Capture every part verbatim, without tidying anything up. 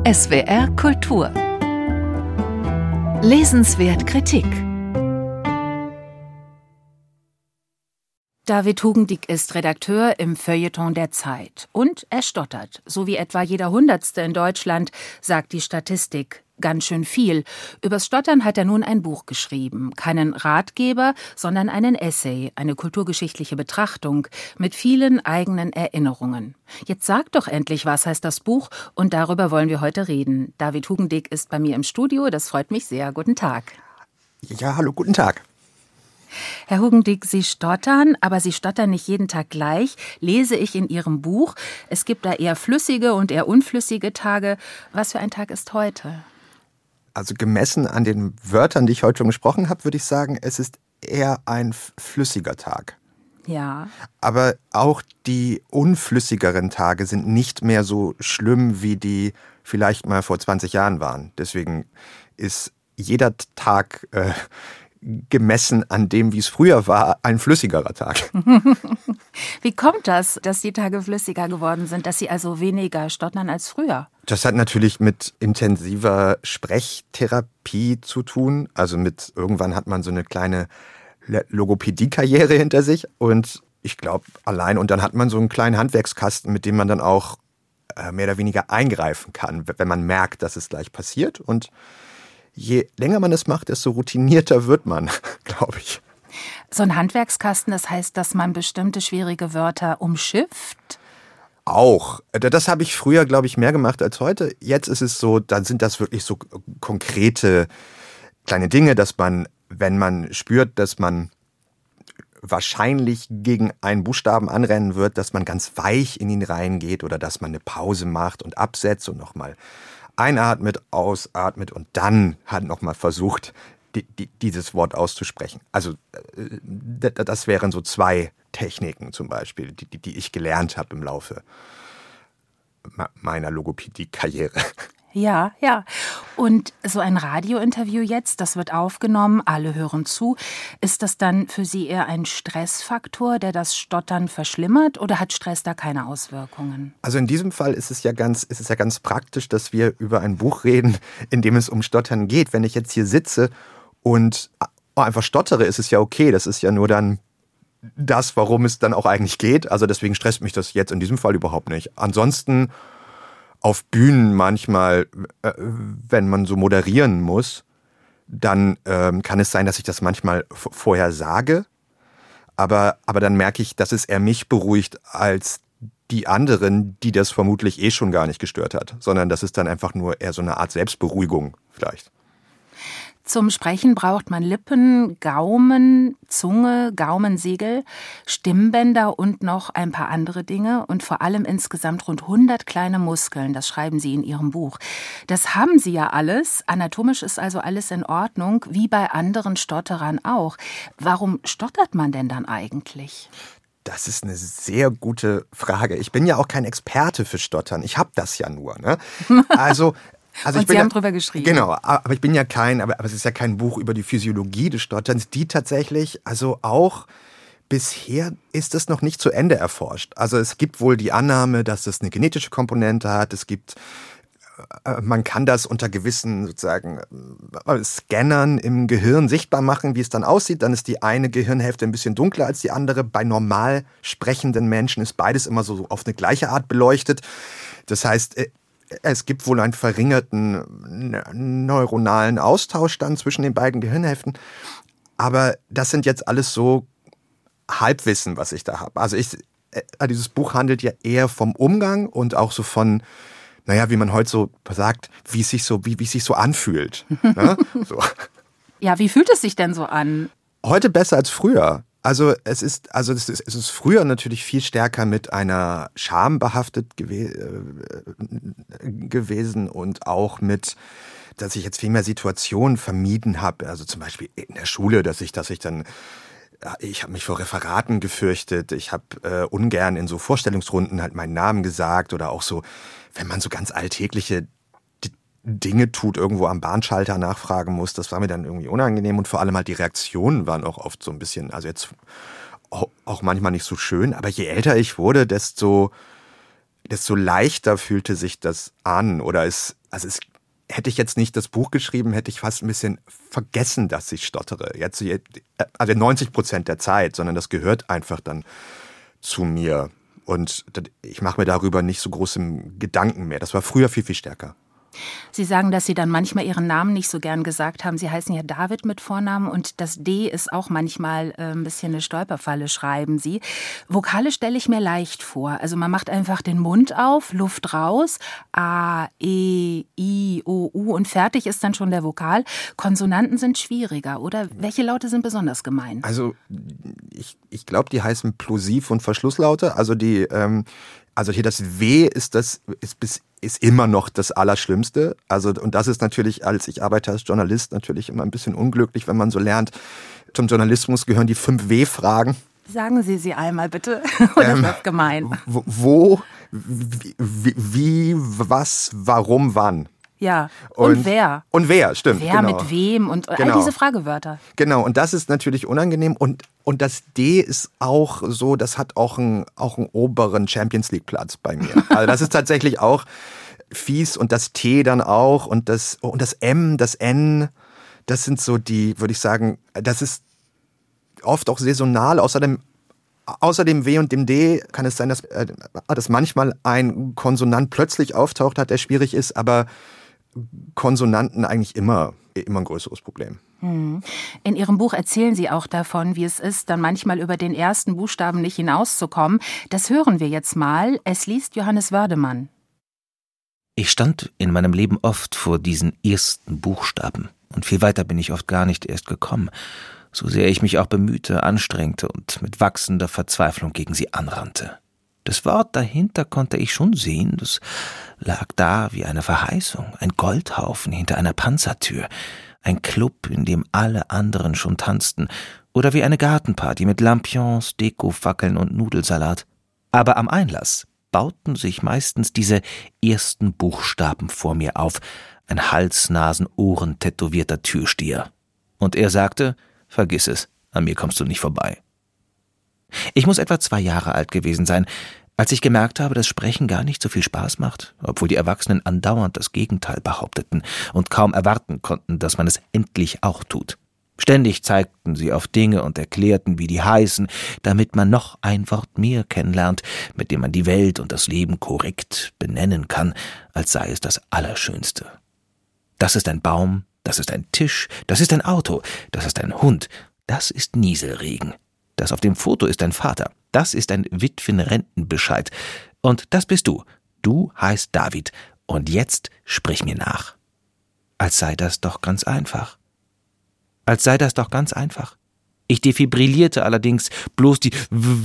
S W R Kultur. Lesenswert Kritik. David Hugendick ist Redakteur im Feuilleton der Zeit. Und er stottert, so wie etwa jeder Hundertste in Deutschland, sagt die Statistik. Ganz schön viel. Übers Stottern hat er nun ein Buch geschrieben. Keinen Ratgeber, sondern einen Essay, eine kulturgeschichtliche Betrachtung mit vielen eigenen Erinnerungen. Jetzt sag doch endlich, was heißt das Buch? Und darüber wollen wir heute reden. David Hugendick ist bei mir im Studio. Das freut mich sehr. Guten Tag. Ja, hallo, guten Tag. Herr Hugendick, Sie stottern, aber Sie stottern nicht jeden Tag gleich, lese ich in Ihrem Buch. Es gibt da eher flüssige und eher unflüssige Tage. Was für ein Tag ist heute? Also gemessen an den Wörtern, die ich heute schon gesprochen habe, würde ich sagen, es ist eher ein flüssiger Tag. Ja. Aber auch die unflüssigeren Tage sind nicht mehr so schlimm, wie die vielleicht mal vor zwanzig Jahren waren. Deswegen ist jeder Tag äh, gemessen an dem, wie es früher war, ein flüssigerer Tag. Wie kommt das, dass die Tage flüssiger geworden sind, dass Sie also weniger stottern als früher? Das hat natürlich mit intensiver Sprechtherapie zu tun. Also mit irgendwann hat man so eine kleine Logopädie-Karriere hinter sich und ich glaube allein und dann hat man so einen kleinen Handwerkskasten, mit dem man dann auch äh, mehr oder weniger eingreifen kann, wenn man merkt, dass es gleich passiert. Und je länger man es macht, desto routinierter wird man, glaube ich. So ein Handwerkskasten, das heißt, dass man bestimmte schwierige Wörter umschifft? Auch. Das habe ich früher, glaube ich, mehr gemacht als heute. Jetzt ist es so, dann sind das wirklich so konkrete kleine Dinge, dass man, wenn man spürt, dass man wahrscheinlich gegen einen Buchstaben anrennen wird, dass man ganz weich in ihn reingeht oder dass man eine Pause macht und absetzt und nochmal einatmet, ausatmet und dann hat nochmal versucht, die, die, dieses Wort auszusprechen. Also das wären so zwei Techniken zum Beispiel, die, die ich gelernt habe im Laufe meiner Logopädie-Karriere. Ja, ja. Und so ein Radiointerview jetzt, das wird aufgenommen, alle hören zu. Ist das dann für Sie eher ein Stressfaktor, der das Stottern verschlimmert, oder hat Stress da keine Auswirkungen? Also in diesem Fall ist es ja ganz, ist es ja ganz praktisch, dass wir über ein Buch reden, in dem es um Stottern geht. Wenn ich jetzt hier sitze und einfach stottere, ist es ja okay. Das ist ja nur dann das, worum es dann auch eigentlich geht. Also deswegen stresst mich das jetzt in diesem Fall überhaupt nicht. Ansonsten auf Bühnen manchmal, äh, wenn man so moderieren muss, dann ähm, kann es sein, dass ich das manchmal f- vorher sage. Aber, aber dann merke ich, dass es eher mich beruhigt als die anderen, die das vermutlich eh schon gar nicht gestört hat. Sondern das ist dann einfach nur eher so eine Art Selbstberuhigung vielleicht. Zum Sprechen braucht man Lippen, Gaumen, Zunge, Gaumensegel, Stimmbänder und noch ein paar andere Dinge und vor allem insgesamt rund hundert kleine Muskeln, das schreiben Sie in Ihrem Buch. Das haben Sie ja alles, anatomisch ist also alles in Ordnung, wie bei anderen Stotterern auch. Warum stottert man denn dann eigentlich? Das ist eine sehr gute Frage. Ich bin ja auch kein Experte für Stottern, ich habe das ja nur. Ne? Also Also und ich bin Sie haben ja, drüber geschrieben. Genau, aber ich bin ja kein, aber, aber es ist ja kein Buch über die Physiologie des Stotterns, die tatsächlich, also auch bisher ist es noch nicht zu Ende erforscht. Also es gibt wohl die Annahme, dass es eine genetische Komponente hat, es gibt, man kann das unter gewissen sozusagen Scannern im Gehirn sichtbar machen, wie es dann aussieht. Dann ist die eine Gehirnhälfte ein bisschen dunkler als die andere. Bei normal sprechenden Menschen ist beides immer so auf eine gleiche Art beleuchtet. Das heißt, es gibt wohl einen verringerten neuronalen Austausch dann zwischen den beiden Gehirnhälften. Aber das sind jetzt alles so Halbwissen, was ich da habe. Also ich, dieses Buch handelt ja eher vom Umgang und auch so von, naja, wie man heute so sagt, wie es sich so, wie, wie es sich so anfühlt. Ne? So. Ja, wie fühlt es sich denn so an? Heute besser als früher. Also es ist, also es ist, es ist früher natürlich viel stärker mit einer Scham behaftet gew- äh, gewesen und auch mit, dass ich jetzt viel mehr Situationen vermieden habe. Also zum Beispiel in der Schule, dass ich, dass ich dann, ich habe mich vor Referaten gefürchtet. Ich habe äh, ungern in so Vorstellungsrunden halt meinen Namen gesagt oder auch so, wenn man so ganz alltägliche Dinge tut, irgendwo am Bahnschalter nachfragen muss, das war mir dann irgendwie unangenehm und vor allem halt die Reaktionen waren auch oft so ein bisschen, also jetzt auch manchmal nicht so schön, aber je älter ich wurde, desto desto leichter fühlte sich das an. Oder es, also es, hätte ich jetzt nicht das Buch geschrieben, hätte ich fast ein bisschen vergessen, dass ich stottere. Jetzt, also neunzig Prozent der Zeit, sondern das gehört einfach dann zu mir. Und ich mache mir darüber nicht so große Gedanken mehr. Das war früher viel, viel stärker. Sie sagen, dass Sie dann manchmal Ihren Namen nicht so gern gesagt haben. Sie heißen ja David mit Vornamen und das D ist auch manchmal äh, ein bisschen eine Stolperfalle, schreiben Sie. Vokale stelle ich mir leicht vor. Also man macht einfach den Mund auf, Luft raus, A, E, I, O, U und fertig ist dann schon der Vokal. Konsonanten sind schwieriger, oder? Welche Laute sind besonders gemein? Also ich, ich glaube, die heißen Plosiv- und Verschlusslaute. Also die, ähm, also hier das W ist das ist bis ist immer noch das Allerschlimmste. Also, und das ist natürlich, als ich arbeite als Journalist, natürlich immer ein bisschen unglücklich, wenn man so lernt, zum Journalismus gehören die fünf W-Fragen. Sagen Sie sie einmal bitte, oder ähm, ist das gemein? Wo, wie, wie, was, warum, wann? Ja, und, und wer? Und wer, stimmt. Wer genau. mit wem und genau. all diese Fragewörter. Genau, und das ist natürlich unangenehm. Und, und das D ist auch so, das hat auch einen, auch einen oberen Champions-League-Platz bei mir. Also das ist tatsächlich auch fies und das T dann auch und das, und das M, das N, das sind so die, würde ich sagen, das ist oft auch saisonal. Außerdem Außer dem W und dem D kann es sein, dass, äh, dass manchmal ein Konsonant plötzlich auftaucht hat, der schwierig ist, aber Konsonanten eigentlich immer, immer ein größeres Problem. In Ihrem Buch erzählen Sie auch davon, wie es ist, dann manchmal über den ersten Buchstaben nicht hinauszukommen. Das hören wir jetzt mal. Es liest Johannes Wördemann. Ich stand in meinem Leben oft vor diesen ersten Buchstaben. Und viel weiter bin ich oft gar nicht erst gekommen. So sehr ich mich auch bemühte, anstrengte und mit wachsender Verzweiflung gegen sie anrannte. Das Wort dahinter konnte ich schon sehen, das lag da wie eine Verheißung, ein Goldhaufen hinter einer Panzertür, ein Club, in dem alle anderen schon tanzten, oder wie eine Gartenparty mit Lampions, Dekofackeln und Nudelsalat. Aber am Einlass bauten sich meistens diese ersten Buchstaben vor mir auf, ein Hals-Nasen-Ohren-tätowierter Türsteher. Und er sagte: »Vergiss es, an mir kommst du nicht vorbei.« Ich muss etwa zwei Jahre alt gewesen sein, als ich gemerkt habe, dass Sprechen gar nicht so viel Spaß macht, obwohl die Erwachsenen andauernd das Gegenteil behaupteten und kaum erwarten konnten, dass man es endlich auch tut. Ständig zeigten sie auf Dinge und erklärten, wie die heißen, damit man noch ein Wort mehr kennenlernt, mit dem man die Welt und das Leben korrekt benennen kann, als sei es das Allerschönste. Das ist ein Baum, das ist ein Tisch, das ist ein Auto, das ist ein Hund, das ist Nieselregen. Das auf dem Foto ist dein Vater, das ist ein Witwenrentenbescheid. Und das bist du. Du heißt David. Und jetzt sprich mir nach. Als sei das doch ganz einfach. Als sei das doch ganz einfach. Ich defibrillierte allerdings bloß die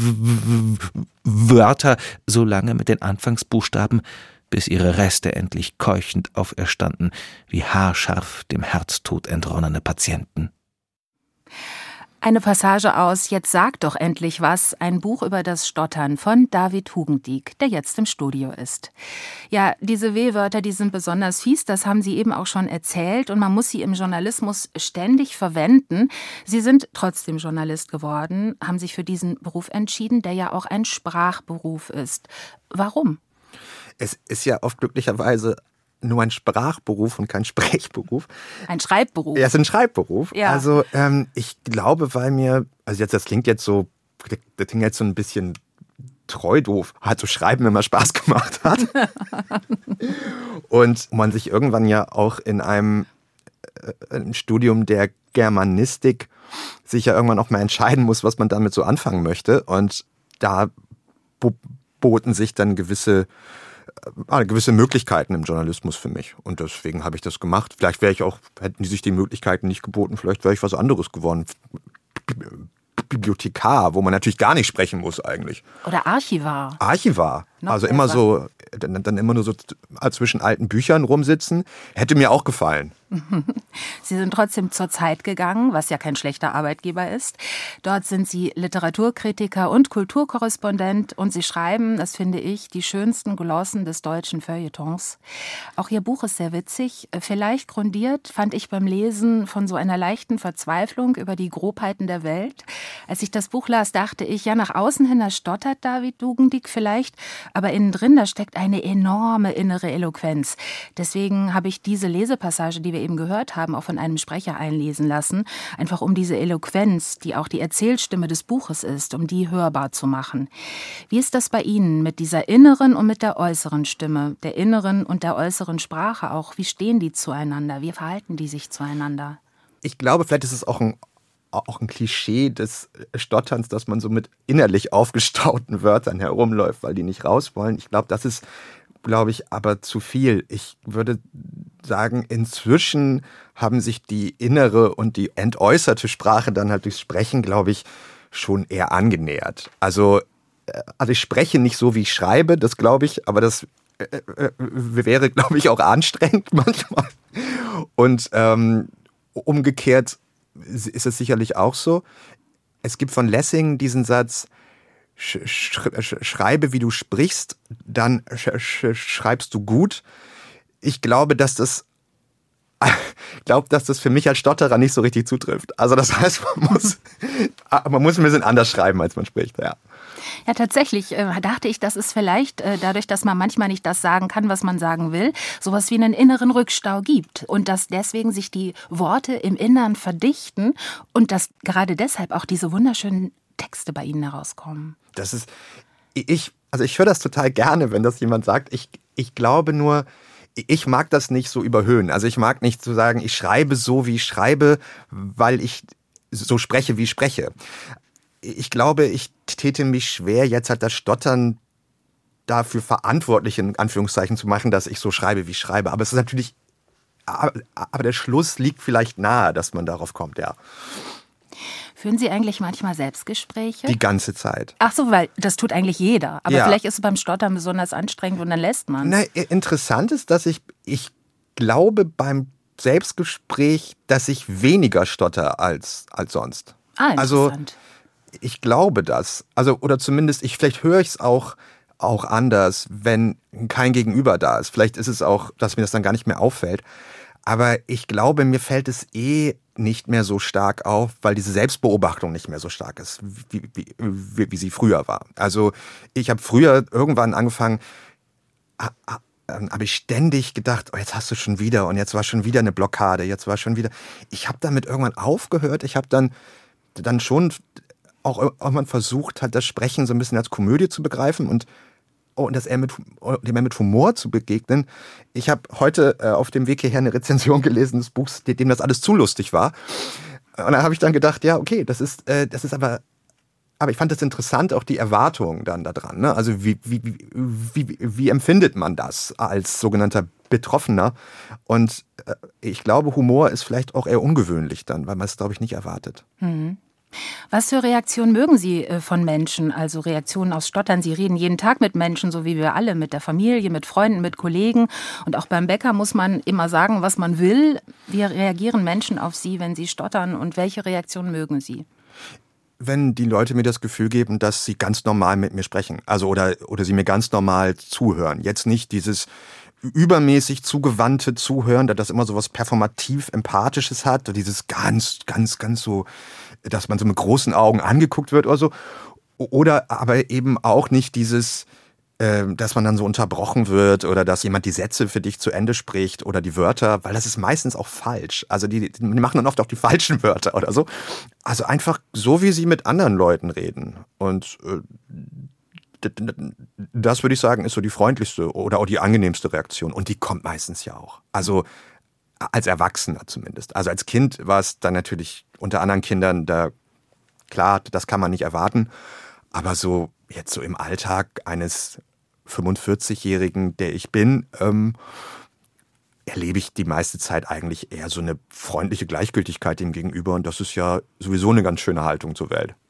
Wörter so lange mit den Anfangsbuchstaben, bis ihre Reste endlich keuchend auferstanden, wie haarscharf dem Herztod entronnene Patienten. Eine Passage aus »Jetzt sag doch endlich was«, ein Buch über das Stottern von David Hugendiek, der jetzt im Studio ist. Ja, diese W-Wörter, die sind besonders fies, das haben Sie eben auch schon erzählt und man muss sie im Journalismus ständig verwenden. Sie sind trotzdem Journalist geworden, haben sich für diesen Beruf entschieden, der ja auch ein Sprachberuf ist. Warum? Es ist ja oft glücklicherweise nur ein Sprachberuf und kein Sprechberuf. Ein Schreibberuf. Ja, es ist ein Schreibberuf. Ja. Also ähm, ich glaube, weil mir, also jetzt das klingt jetzt so, das klingt jetzt so ein bisschen treu doof, halt so Schreiben immer Spaß gemacht hat. Und man sich irgendwann ja auch in einem äh, Studium der Germanistik sich ja irgendwann auch mal entscheiden muss, was man damit so anfangen möchte. Und da bo- boten sich dann gewisse äh, gewisse Möglichkeiten im Journalismus für mich. Und deswegen habe ich das gemacht. Vielleicht wäre ich auch, hätten die sich die Möglichkeiten nicht geboten, vielleicht wäre ich was anderes geworden. Bibliothekar, wo man natürlich gar nicht sprechen muss eigentlich. Oder Archivar. Archivar. Noch also besser. immer so, dann, dann immer nur so zwischen alten Büchern rumsitzen. Hätte mir auch gefallen. Sie sind trotzdem zur Zeit gegangen, was ja kein schlechter Arbeitgeber ist. Dort sind Sie Literaturkritiker und Kulturkorrespondent und Sie schreiben, das finde ich, die schönsten Glossen des deutschen Feuilletons. Auch Ihr Buch ist sehr witzig. Vielleicht grundiert, fand ich beim Lesen von so einer leichten Verzweiflung über die Grobheiten der Welt. Als ich das Buch las, dachte ich, ja, nach außen hin, da stottert David Dugendig vielleicht, aber innen drin, da steckt eine enorme innere Eloquenz. Deswegen habe ich diese Lesepassage, die wir eben gehört haben, auch von einem Sprecher einlesen lassen, einfach um diese Eloquenz, die auch die Erzählstimme des Buches ist, um die hörbar zu machen. Wie ist das bei Ihnen mit dieser inneren und mit der äußeren Stimme, der inneren und der äußeren Sprache auch? Wie stehen die zueinander? Wie verhalten die sich zueinander? Ich glaube, vielleicht ist es auch ein, auch ein Klischee des Stotterns, dass man so mit innerlich aufgestauten Wörtern herumläuft, weil die nicht raus wollen. Ich glaube, das ist, glaube ich, aber zu viel. Ich würde sagen, inzwischen haben sich die innere und die entäußerte Sprache dann halt durchs Sprechen, glaube ich, schon eher angenähert. Also, also ich spreche nicht so, wie ich schreibe, das glaube ich, aber das äh, äh, wäre, glaube ich, auch anstrengend manchmal. Und ähm, umgekehrt ist es sicherlich auch so. Es gibt von Lessing diesen Satz, sch sch schreibe, wie du sprichst, dann sch sch schreibst du gut. Ich glaube, dass das Ich glaube, dass das für mich als Stotterer nicht so richtig zutrifft. Also das heißt, man muss, man muss ein bisschen anders schreiben, als man spricht, ja. Ja, tatsächlich äh, dachte ich, dass es vielleicht äh, dadurch, dass man manchmal nicht das sagen kann, was man sagen will, sowas wie einen inneren Rückstau gibt und dass deswegen sich die Worte im Innern verdichten und dass gerade deshalb auch diese wunderschönen Texte bei Ihnen herauskommen. Das ist, ich, also ich höre das total gerne, wenn das jemand sagt. Ich, ich glaube nur, ich mag das nicht so überhöhen. Also ich mag nicht zu sagen, ich schreibe so, wie ich schreibe, weil ich so spreche, wie ich spreche. Ich glaube, ich täte mich schwer, jetzt halt das Stottern dafür verantwortlich, in Anführungszeichen, zu machen, dass ich so schreibe, wie ich schreibe. Aber es ist natürlich, aber der Schluss liegt vielleicht nahe, dass man darauf kommt, ja. Führen Sie eigentlich manchmal Selbstgespräche? Die ganze Zeit. Ach so, weil das tut eigentlich jeder. Aber ja. Vielleicht ist es beim Stottern besonders anstrengend und dann lässt man es. Interessant ist, dass ich, ich glaube beim Selbstgespräch, dass ich weniger stotter als, als sonst. Ah, interessant. Also ich glaube das. Also, oder zumindest, ich, vielleicht höre ich es auch, auch anders, wenn kein Gegenüber da ist. Vielleicht ist es auch, dass mir das dann gar nicht mehr auffällt. Aber ich glaube, mir fällt es eh nicht mehr so stark auf, weil diese Selbstbeobachtung nicht mehr so stark ist, wie, wie, wie, wie sie früher war. Also ich habe früher irgendwann angefangen, habe ich ständig gedacht, oh, jetzt hast du schon wieder und jetzt war schon wieder eine Blockade, jetzt war schon wieder. Ich habe damit irgendwann aufgehört. Ich habe dann, dann schon auch irgendwann versucht, halt das Sprechen so ein bisschen als Komödie zu begreifen und und das eher mit, dem eher mit Humor zu begegnen. Ich habe heute äh, auf dem Weg hierher eine Rezension gelesen des Buchs, dem das alles zu lustig war. Und dann habe ich dann gedacht, ja, okay, das ist, äh, das ist aber, aber ich fand das interessant, auch die Erwartung dann da dran. Ne? Also wie, wie, wie, wie, wie empfindet man das als sogenannter Betroffener? Und äh, ich glaube, Humor ist vielleicht auch eher ungewöhnlich dann, weil man es, glaube ich, nicht erwartet. Mhm. Was für Reaktionen mögen Sie von Menschen, also Reaktionen aus Stottern? Sie reden jeden Tag mit Menschen, so wie wir alle, mit der Familie, mit Freunden, mit Kollegen. Und auch beim Bäcker muss man immer sagen, was man will. Wie reagieren Menschen auf Sie, wenn Sie stottern und welche Reaktionen mögen Sie? Wenn die Leute mir das Gefühl geben, dass sie ganz normal mit mir sprechen, also oder, oder sie mir ganz normal zuhören. Jetzt nicht dieses übermäßig zugewandte Zuhören, da das immer so was performativ-empathisches hat, oder dieses ganz, ganz, ganz so, dass man so mit großen Augen angeguckt wird oder so. Oder aber eben auch nicht dieses, äh, dass man dann so unterbrochen wird oder dass jemand die Sätze für dich zu Ende spricht oder die Wörter, weil das ist meistens auch falsch. Also die, die machen dann oft auch die falschen Wörter oder so. Also einfach so, wie sie mit anderen Leuten reden. Und äh, das würde ich sagen, ist so die freundlichste oder auch die angenehmste Reaktion. Und die kommt meistens ja auch. Also als Erwachsener zumindest. Also als Kind war es dann natürlich unter anderen Kindern, da klar, das kann man nicht erwarten. Aber so jetzt so im Alltag eines fünfundvierzigjährigen, der ich bin, ähm, erlebe ich die meiste Zeit eigentlich eher so eine freundliche Gleichgültigkeit dem gegenüber. Und das ist ja sowieso eine ganz schöne Haltung zur Welt.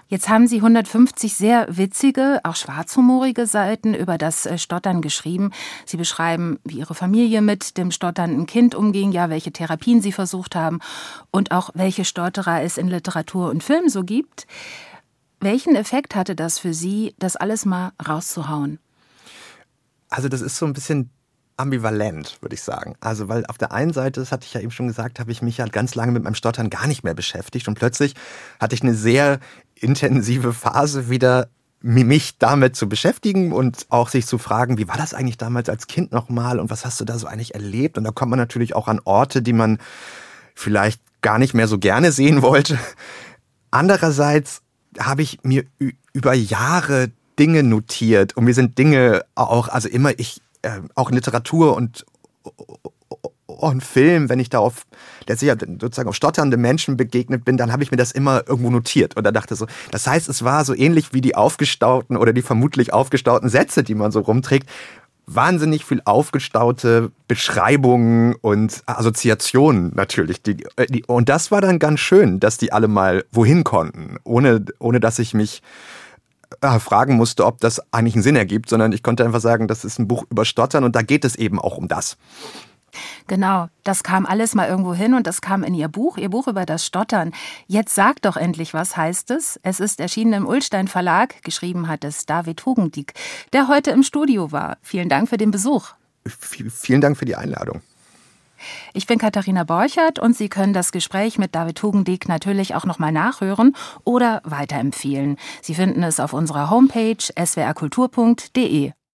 Jetzt haben Sie hundertfünfzig sehr witzige, auch schwarzhumorige Seiten über das Stottern geschrieben. Sie beschreiben, wie Ihre Familie mit dem stotternden Kind umging, ja, welche Therapien Sie versucht haben und auch welche Stotterer es in Literatur und Film so gibt. Welchen Effekt hatte das für Sie, das alles mal rauszuhauen? Also das ist so ein bisschen ambivalent, würde ich sagen. Also weil auf der einen Seite, das hatte ich ja eben schon gesagt, habe ich mich ja ganz lange mit meinem Stottern gar nicht mehr beschäftigt und plötzlich hatte ich eine sehr intensive Phase wieder, mich damit zu beschäftigen und auch sich zu fragen, wie war das eigentlich damals als Kind nochmal und was hast du da so eigentlich erlebt? Und da kommt man natürlich auch an Orte, die man vielleicht gar nicht mehr so gerne sehen wollte. Andererseits habe ich mir über Jahre Dinge notiert und mir sind Dinge auch, also immer ich, äh, auch in Literatur und, und Film, wenn ich da auf, letztlich sozusagen auf stotternde Menschen begegnet bin, dann habe ich mir das immer irgendwo notiert und da dachte so, das heißt, es war so ähnlich wie die aufgestauten oder die vermutlich aufgestauten Sätze, die man so rumträgt, wahnsinnig viel aufgestaute Beschreibungen und Assoziationen natürlich. Die, die, und das war dann ganz schön, dass die alle mal wohin konnten, ohne, ohne dass ich mich äh, fragen musste, ob das eigentlich einen Sinn ergibt, sondern ich konnte einfach sagen, das ist ein Buch über Stottern und da geht es eben auch um das. Genau, das kam alles mal irgendwo hin und das kam in Ihr Buch, Ihr Buch über das Stottern. Jetzt sagt doch endlich, was heißt es? Es ist erschienen im Ullstein Verlag, geschrieben hat es David Hugendiek, der heute im Studio war. Vielen Dank für den Besuch. V- vielen Dank für die Einladung. Ich bin Katharina Borchert und Sie können das Gespräch mit David Hugendiek natürlich auch nochmal nachhören oder weiterempfehlen. Sie finden es auf unserer Homepage s w r kultur punkt d e.